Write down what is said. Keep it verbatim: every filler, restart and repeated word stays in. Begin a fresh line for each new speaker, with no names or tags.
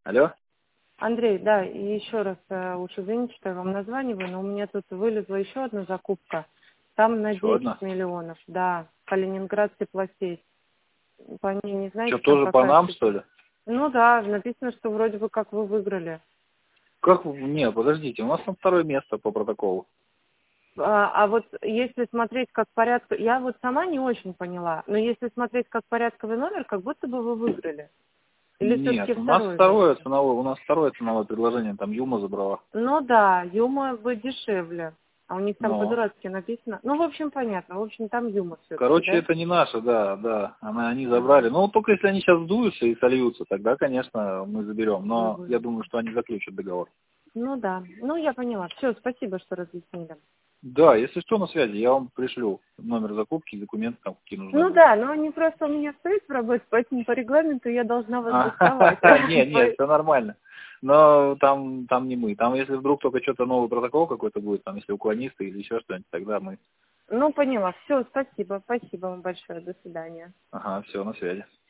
Алло?
Андрей, да, и еще раз, э, уж извините, что я вам названиваю, но у меня тут вылезла еще одна закупка. Там на
Еще
десять
одна?
миллионов, да, Калининград теплосеть. По ней не знаете,
Что,
там
тоже по
какая
нам, что
специфика?
ли?
Ну да, написано, что вроде бы как вы выиграли.
Как? вы- Не, подождите, у нас там второе место по протоколу.
А, а вот если смотреть как порядок, я вот сама не очень поняла, но если смотреть как порядковый номер, как будто бы вы выиграли. Или
Нет,
все-таки
у нас
второе
второе
место?
ценовое, у нас второе ценовое предложение, там Юма забрала.
Ну да, Юма бы дешевле. А у них там
Но,
по-дурацки написано. Ну, в общем, понятно. В общем, там Юма все-таки,
короче,
да?
это не наше, да, да. Она, они забрали.
Ага.
Ну, только если они сейчас сдуются и сольются, тогда, конечно, мы заберем. Но я
Мгм.
думаю, что они заключат договор.
Ну да. Ну, я поняла. Все, спасибо, что разъяснили.
Да, если что, на связи, я вам пришлю номер закупки, документы там, какие нужны
Ну
будут.
да, но они просто у меня стоят в работе, поэтому по регламенту я должна вас
А,
доставать.
Нет, нет, все нормально. Но там, там не мы. Там, если вдруг только что-то новый протокол какой-то будет, там, если уклонисты или еще что-нибудь, тогда мы.
Ну, поняла. Все, спасибо. Спасибо вам большое. До свидания.
Ага, все, на связи.